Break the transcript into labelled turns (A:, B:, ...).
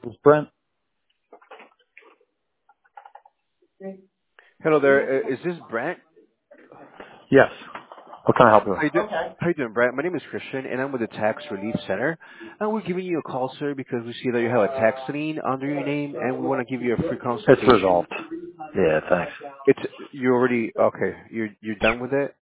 A: This is Brent.
B: Hello there. Is this Brent?
A: Yes. What can I help you with?
B: How you doing? How you doing, Brent? My name is Christian, and I'm with the Tax Relief Center. And we're giving you a call, sir, because we see that you have a tax lien under your name, and we want to give you a free
A: It's
B: consultation.
A: resolved. Yeah, thanks.
B: It's you already okay. You're done with it.